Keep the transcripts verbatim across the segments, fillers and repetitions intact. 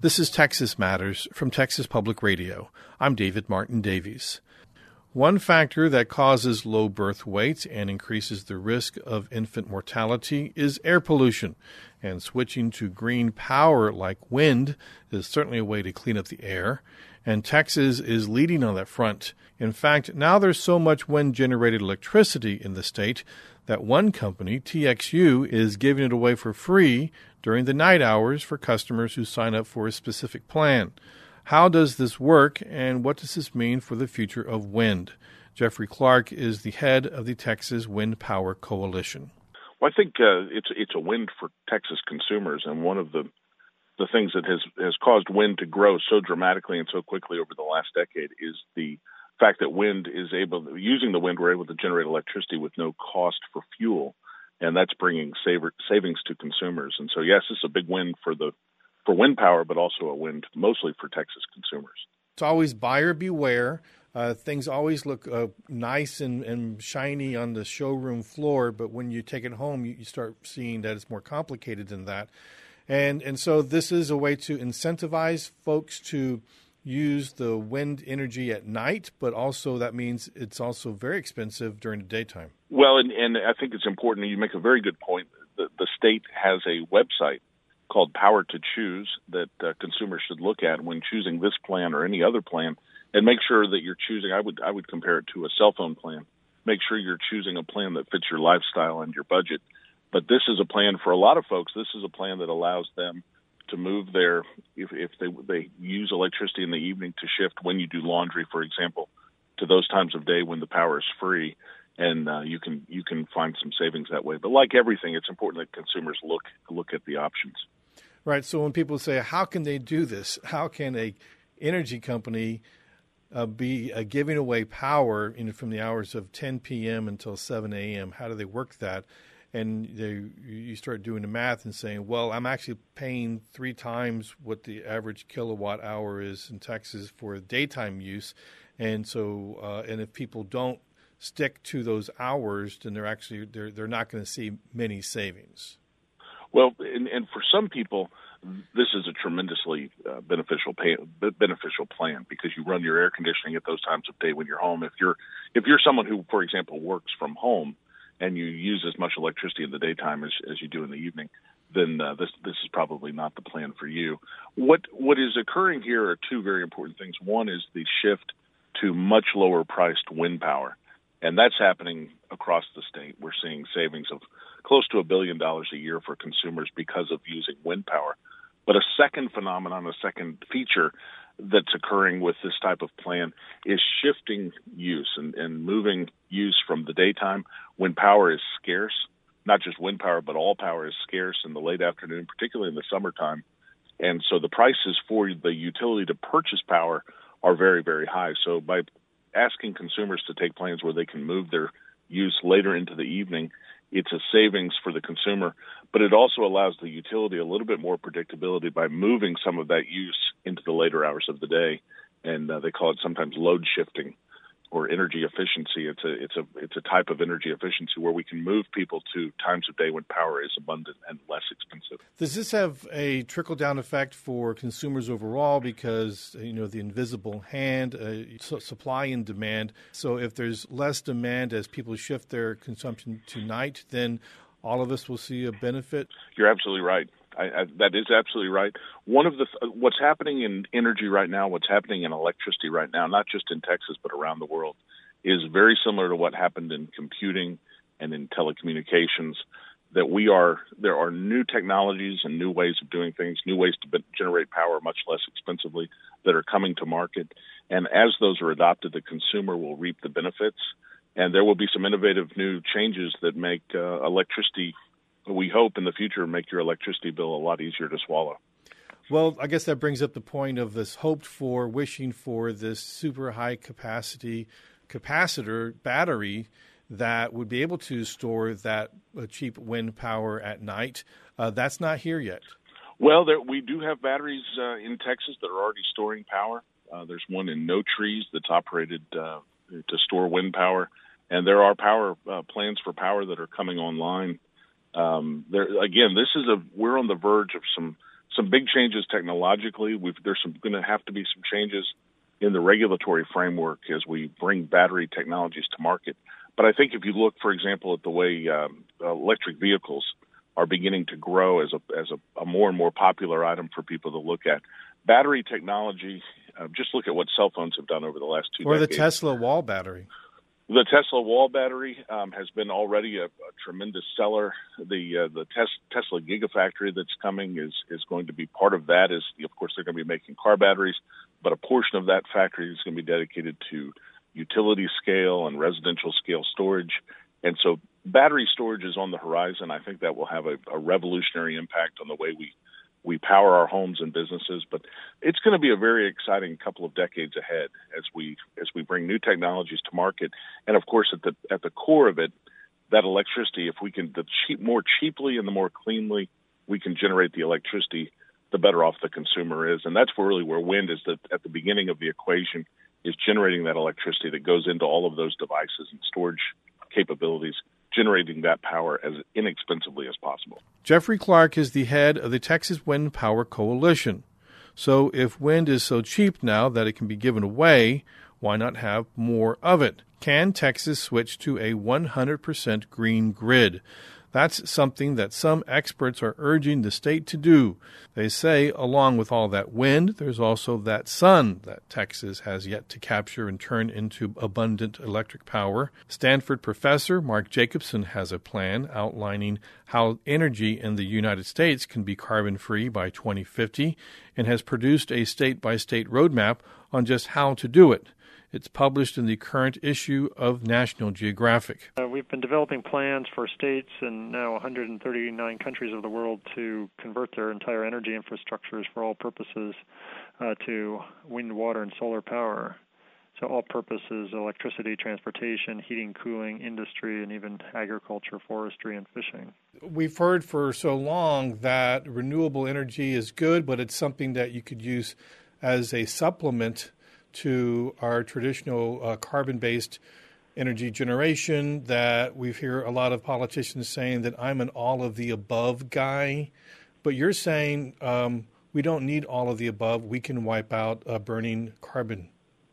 This is Texas Matters from Texas Public Radio. I'm David Martin Davies. One factor that causes low birth weight and increases the risk of infant mortality is air pollution, and switching to green power like wind is certainly a way to clean up the air, and Texas is leading on that front. In fact, now there's so much wind-generated electricity in the state that one company, T X U, is giving it away for free during the night hours for customers who sign up for a specific plan. How does this work, and what does this mean for the future of wind? Jeffrey Clark is the head of the Texas Wind Power Coalition. Well, I think uh, it's it's a win for Texas consumers, and one of the the things that has, has caused wind to grow so dramatically and so quickly over the last decade is the fact that wind is able, using the wind, we're able to generate electricity with no cost for fuel, and that's bringing saver, savings to consumers. And so, yes, it's a big win for the for wind power, but also a win mostly for Texas consumers. It's always buyer beware. Uh, things always look uh, nice and, and shiny on the showroom floor, but when you take it home, you, you start seeing that it's more complicated than that. And and so this is a way to incentivize folks to use the wind energy at night, but also that means it's also very expensive during the daytime. Well, and, and I think it's important, and you make a very good point. The, the state has a website called Power to Choose that uh, consumers should look at when choosing this plan or any other plan, and make sure that you're choosing, I would I would compare it to a cell phone plan. Make sure you're choosing a plan that fits your lifestyle and your budget. But this is a plan for a lot of folks. This is a plan that allows them to move their, if, if they they use electricity in the evening to shift when you do laundry, for example, to those times of day when the power is free, and uh, you can you can find some savings that way. But like everything, it's important that consumers look look at the options. Right. So when people say, how can they do this? How can a energy company uh, be uh, giving away power you know, from the hours of ten p.m. until seven a.m.? How do they work that? And they, you start doing the math and saying, well, I'm actually paying three times what the average kilowatt hour is in Texas for daytime use. And so, uh, and if people don't stick to those hours, then they're actually, they're, they're not going to see many savings. Well, and, and for some people, this is a tremendously uh, beneficial pay, beneficial plan because you run your air conditioning at those times of day when you're home. If you're if you're someone who, for example, works from home and you use as much electricity in the daytime as, as you do in the evening, then uh, this this is probably not the plan for you. What what is occurring here are two very important things. One is the shift to much lower priced wind power, and that's happening across the state. We're seeing savings of close to a billion dollars a year for consumers because of using wind power. But a second phenomenon, a second feature that's occurring with this type of plan is shifting use and, and moving use from the daytime when power is scarce. Not just wind power, but all power is scarce in the late afternoon, particularly in the summertime. And so the prices for the utility to purchase power are very, very high. So by asking consumers to take plans where they can move their use later into the evening, it's a savings for the consumer, but it also allows the utility a little bit more predictability by moving some of that use into the later hours of the day. And uh, they call it sometimes load shifting or energy efficiency. It's a it's a it's a type of energy efficiency where we can move people to times of day when power is abundant and less expensive. Does this have a trickle down effect for consumers overall? Because you know the invisible hand, uh, su- supply and demand. So if there's less demand as people shift their consumption to night, then all of us will see a benefit. You're absolutely right. I, I, that is absolutely right. One of the what's happening in energy right now, what's happening in electricity right now, not just in Texas but around the world, is very similar to what happened in computing and in telecommunications. That we are there are new technologies and new ways of doing things, new ways to be, generate power much less expensively that are coming to market. And as those are adopted, the consumer will reap the benefits. And there will be some innovative new changes that make uh, electricity, we hope in the future, make your electricity bill a lot easier to swallow. Well, I guess that brings up the point of this hoped for, wishing for this super high capacity capacitor battery that would be able to store that uh, cheap wind power at night. Uh, that's not here yet. Well, there, we do have batteries uh, in Texas that are already storing power. Uh, there's one in No Trees that's operated uh, to store wind power. And there are power uh, plans for power that are coming online. Um, there again, this is a we're on the verge of some some big changes technologically. We've, there's some going to have to be some changes in the regulatory framework as we bring battery technologies to market. But I think if you look, for example, at the way um, electric vehicles are beginning to grow as a as a, a more and more popular item for people to look at, battery technology. Uh, just look at what cell phones have done over the last two or decades. Or the Tesla wall battery. The Tesla wall battery um, has been already a, a tremendous seller. The uh, the tes- Tesla Gigafactory that's coming is is going to be part of that. Is of course they're going to be making car batteries, but a portion of that factory is going to be dedicated to utility scale and residential scale storage. And so battery storage is on the horizon. I think that will have a, a revolutionary impact on the way we we power our homes and businesses, but it's going to be a very exciting couple of decades ahead as we as we bring new technologies to market. And of course, at the at the core of it, that electricity, if we can the cheap more cheaply and the more cleanly we can generate the electricity, the better off the consumer is. And that's really where wind is the, at the beginning of the equation, is generating that electricity that goes into all of those devices and storage capabilities, generating that power as inexpensively as possible. Jeffrey Clark is the head of the Texas Wind Power Coalition. So if wind is so cheap now that it can be given away, why not have more of it? Can Texas switch to a one hundred percent green grid? That's something that some experts are urging the state to do. They say, along with all that wind, there's also that sun that Texas has yet to capture and turn into abundant electric power. Stanford professor Mark Jacobson has a plan outlining how energy in the United States can be carbon-free by twenty fifty and has produced a state-by-state roadmap on just how to do it. It's published in the current issue of National Geographic. Uh, we've been developing plans for states in now one hundred thirty-nine countries of the world to convert their entire energy infrastructures for all purposes uh, to wind, water, and solar power. So all purposes, electricity, transportation, heating, cooling, industry, and even agriculture, forestry, and fishing. We've heard for so long that renewable energy is good, but it's something that you could use as a supplement to our traditional uh, carbon-based energy generation, that we hear a lot of politicians saying that I'm an all-of-the-above guy. But you're saying um, we don't need all of the above. We can wipe out uh, burning carbon.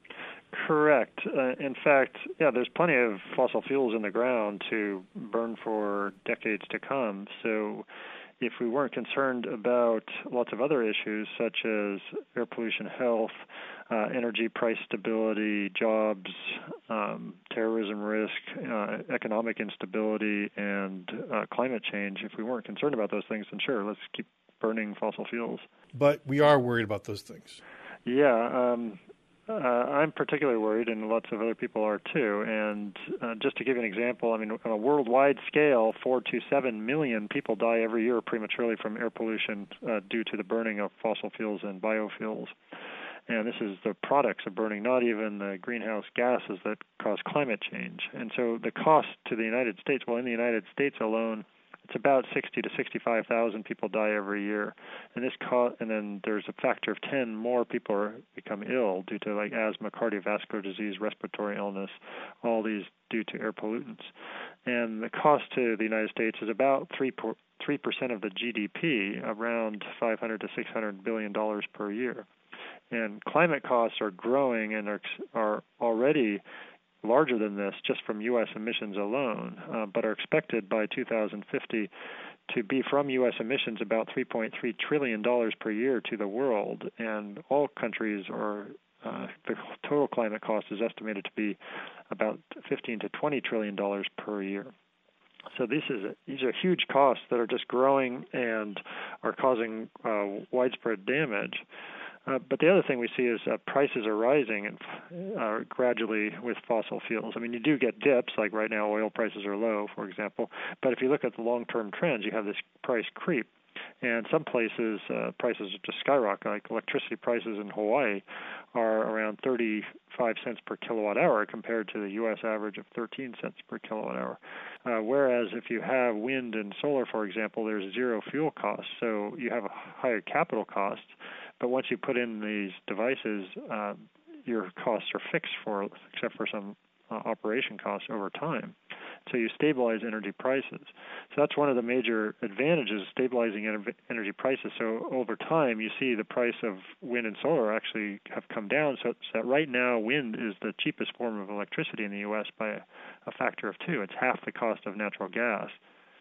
Correct. Uh, in fact, yeah, there's plenty of fossil fuels in the ground to burn for decades to come. So if we weren't concerned about lots of other issues such as air pollution, health, uh, energy price stability, jobs, um, terrorism risk, uh, economic instability, and uh, climate change, if we weren't concerned about those things, then sure, let's keep burning fossil fuels. But we are worried about those things. Yeah, um, uh, I'm particularly worried, and lots of other people are too. And uh, just to give you an example, I mean, on a worldwide scale, four to seven million people die every year prematurely from air pollution uh, due to the burning of fossil fuels and biofuels. And this is the products of burning, not even the greenhouse gases that cause climate change. And so the cost to the United States, well, in the United States alone, it's about sixty to sixty-five thousand people die every year, and this co- and then there's a factor of ten more people are, become ill due to like asthma, cardiovascular disease, respiratory illness, all these due to air pollutants. And the cost to the United States is about three three percent of the G D P, around five hundred to six hundred billion dollars per year. And climate costs are growing and are are already larger than this just from U S emissions alone, uh, but are expected by two thousand fifty to be from U S emissions about three point three trillion dollars per year to the world. And all countries are, uh, the total climate cost is estimated to be about fifteen to twenty trillion dollars per year. So this is a, these are huge costs that are just growing and are causing uh, widespread damage. Uh, but the other thing we see is uh, prices are rising and uh, gradually with fossil fuels. I mean, you do get dips, like right now oil prices are low, for example. But if you look at the long-term trends, you have this price creep. And some places, uh, prices just skyrocket. Like electricity prices in Hawaii are around thirty-five cents per kilowatt hour compared to the U S average of thirteen cents per kilowatt hour. Uh, whereas if you have wind and solar, for example, there's zero fuel costs. So you have a higher capital cost. But once you put in these devices, uh, your costs are fixed for, except for some uh, operation costs over time. So you stabilize energy prices. So that's one of the major advantages, stabilizing ener- energy prices. So over time, you see the price of wind and solar actually have come down. So, so that right now, wind is the cheapest form of electricity in the U S by a, a factor of two. It's half the cost of natural gas.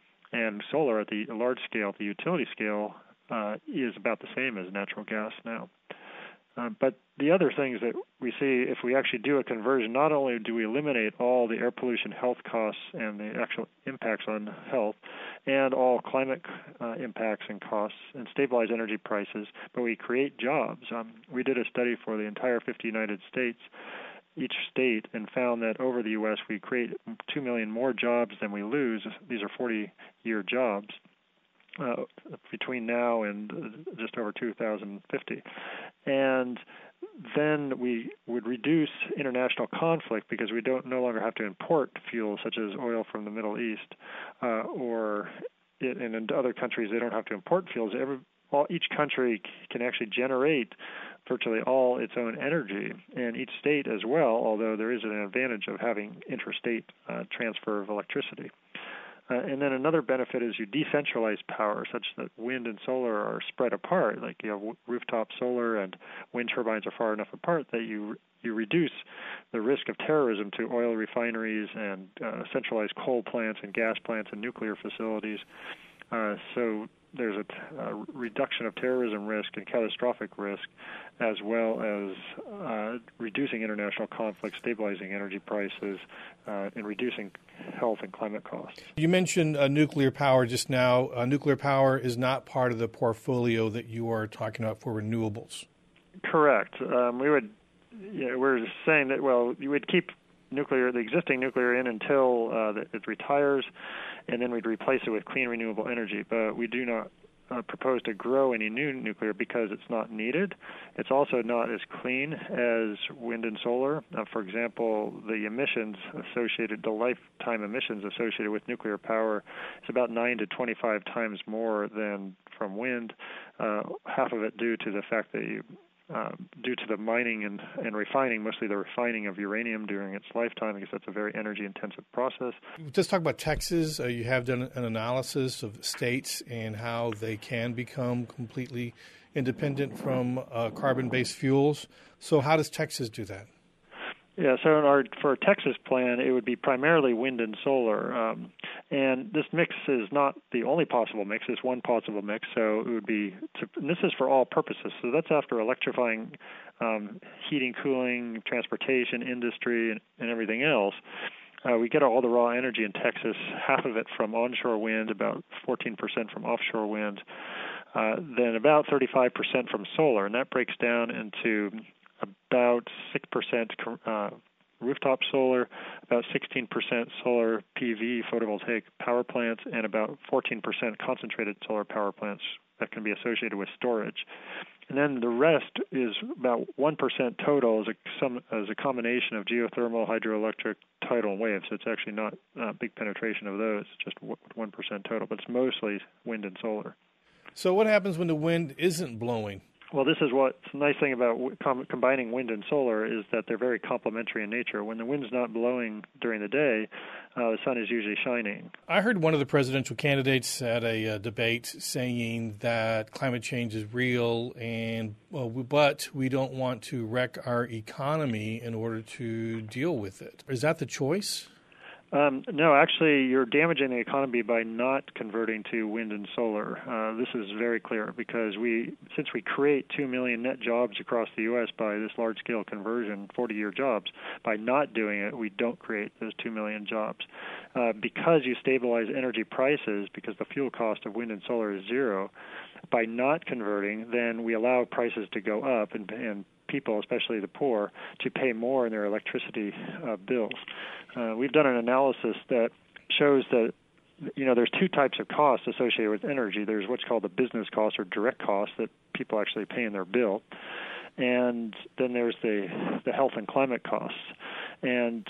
And solar at the large scale, at the utility scale, uh, is about the same as natural gas now. Uh, but the other things that we see, if we actually do a conversion, not only do we eliminate all the air pollution health costs and the actual impacts on health and all climate uh, impacts and costs and stabilize energy prices, but we create jobs. Um, we did a study for the entire fifty United States, each state, and found that over the U S we create two million more jobs than we lose. These are forty-year jobs. Uh, between now and uh, just over two thousand fifty. And then we would reduce international conflict because we don't no longer have to import fuels such as oil from the Middle East, uh, or it, and in other countries they don't have to import fuels. Every, all, each country can actually generate virtually all its own energy, and each state as well, although there is an advantage of having interstate uh, transfer of electricity. Uh, and then another benefit is you decentralize power such that wind and solar are spread apart. Like you have w- rooftop solar and wind turbines are far enough apart that you you reduce the risk of terrorism to oil refineries and uh, centralized coal plants and gas plants and nuclear facilities. Uh, so there's a, t- a reduction of terrorism risk and catastrophic risk, as well as uh, reducing international conflict, stabilizing energy prices, uh, and reducing health and climate costs. You mentioned uh, nuclear power just now. Uh, nuclear power is not part of the portfolio that you are talking about for renewables. Correct. Um, we would, yeah, we're saying that, well, you would keep nuclear, the existing nuclear in until uh, it retires, and then we'd replace it with clean renewable energy. But we do not uh, propose to grow any new nuclear because it's not needed. It's also not as clean as wind and solar. Uh, for example, the emissions associated, the lifetime emissions associated with nuclear power is about nine to twenty-five times more than from wind, uh, half of it due to the fact that you Uh, due to the mining and, and refining, mostly the refining of uranium during its lifetime, because that's a very energy-intensive process. Let's talk about Texas. Uh, you have done an analysis of states and how they can become completely independent from uh, carbon-based fuels. So how does Texas do that? Yeah, so in our, for our Texas plan, it would be primarily wind and solar. Um, and this mix is not the only possible mix. It's one possible mix. So it would be, to, and this is for all purposes. So that's after electrifying um, heating, cooling, transportation, industry, and, and everything else. Uh, we get all the raw energy in Texas, half of it from onshore wind, about fourteen percent from offshore wind, uh, then about thirty-five percent from solar. And that breaks down into about six percent uh, rooftop solar, about sixteen percent solar P V, photovoltaic power plants, and about fourteen percent concentrated solar power plants that can be associated with storage. And then the rest is about one percent total as a, some, as a combination of geothermal, hydroelectric, tidal, and waves. So it's actually not a big penetration of those, just one percent total, but it's mostly wind and solar. So what happens when the wind isn't blowing? Well, this is what's the nice thing about com- combining wind and solar is that they're very complementary in nature. When the wind's not blowing during the day, uh, the sun is usually shining. I heard one of the presidential candidates at a uh, debate saying that climate change is real, and well, but we don't want to wreck our economy in order to deal with it. Is that the choice? Um, no, actually, you're damaging the economy by not converting to wind and solar. Uh, this is very clear because we, since we create two million net jobs across the U S by this large-scale conversion, forty-year jobs, by not doing it, we don't create those two million jobs. Uh, because you stabilize energy prices, because the fuel cost of wind and solar is zero, by not converting, then we allow prices to go up and, and people, especially the poor, to pay more in their electricity uh, bills. Uh, we've done an analysis that shows that, you know, there's two types of costs associated with energy. There's what's called the business cost or direct cost that people actually pay in their bill. And then there's the, the health and climate costs. And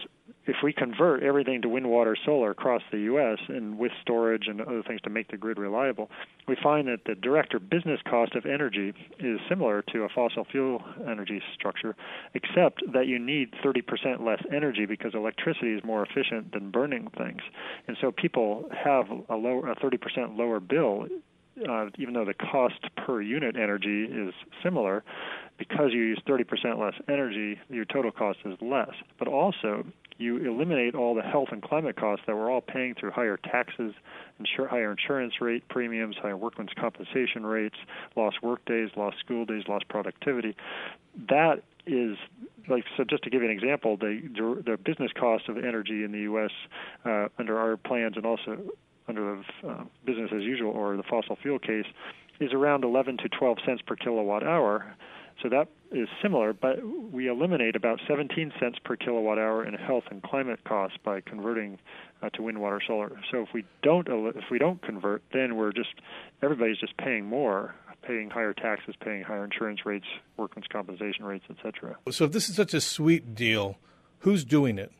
if we convert everything to wind, water, solar across the U S and with storage and other things to make the grid reliable, we find that the direct or business cost of energy is similar to a fossil fuel energy structure, except that you need thirty percent less energy because electricity is more efficient than burning things. And so people have a, lower, a thirty percent lower bill, uh, even though the cost per unit energy is similar. Because you use thirty percent less energy, your total cost is less. But also, you eliminate all the health and climate costs that we're all paying through higher taxes, insur- higher insurance rate premiums, higher workman's compensation rates, lost work days, lost school days, lost productivity. That is, like, so just to give you an example, the, the business cost of energy in the U S uh, under our plans and also under the uh, business as usual or the fossil fuel case is around eleven to twelve cents per kilowatt hour. So that is similar, but we eliminate about seventeen cents per kilowatt hour in health and climate costs by converting uh, to wind, water, solar. So if we don't if we don't convert, then we're just everybody's just paying more, paying higher taxes, paying higher insurance rates, workman's compensation rates, et cetera. So if this is such a sweet deal, who's doing it?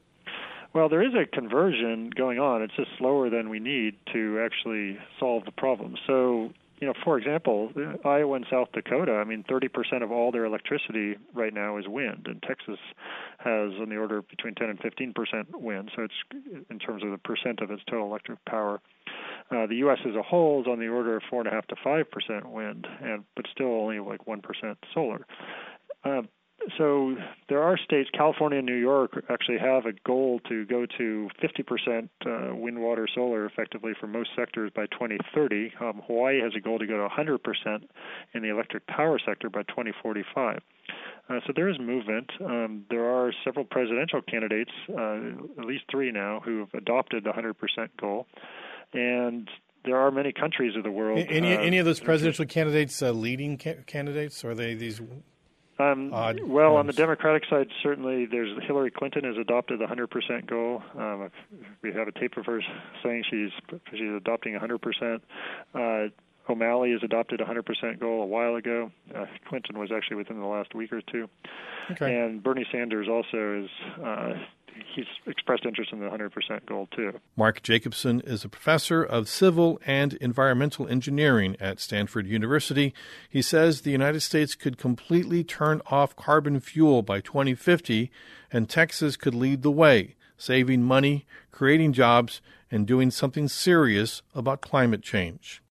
Well, there is a conversion going on. It's just slower than we need to actually solve the problem. So, you know, for example, Iowa and South Dakota, I mean, thirty percent of all their electricity right now is wind, and Texas has on the order of between ten and fifteen percent wind, so it's in terms of the percent of its total electric power. Uh, the U S as a whole is on the order of four point five to five percent wind, and but still only like one percent solar. Uh, So there are states, California and New York, actually have a goal to go to fifty percent uh, wind, water, solar effectively for most sectors by twenty thirty. Um, Hawaii has a goal to go to one hundred percent in the electric power sector by twenty forty-five. Uh, so there is movement. Um, there are several presidential candidates, uh, at least three now, who have adopted the one hundred percent goal. And there are many countries of the world. Any, uh, any of those presidential just, candidates uh, leading ca- candidates? Or are they these... Um, well, on the Democratic side, certainly there's Hillary Clinton has adopted the one hundred percent goal. Um, we have a tape of her saying she's she's adopting one hundred percent. Uh, O'Malley has adopted a one hundred percent goal a while ago. Uh, Clinton was actually within the last week or two. Okay. And Bernie Sanders also is uh, he's expressed interest in the one hundred percent goal too. Mark Jacobson is a professor of civil and environmental engineering at Stanford University. He says the United States could completely turn off carbon fuel by twenty fifty, and Texas could lead the way, saving money, creating jobs, and doing something serious about climate change.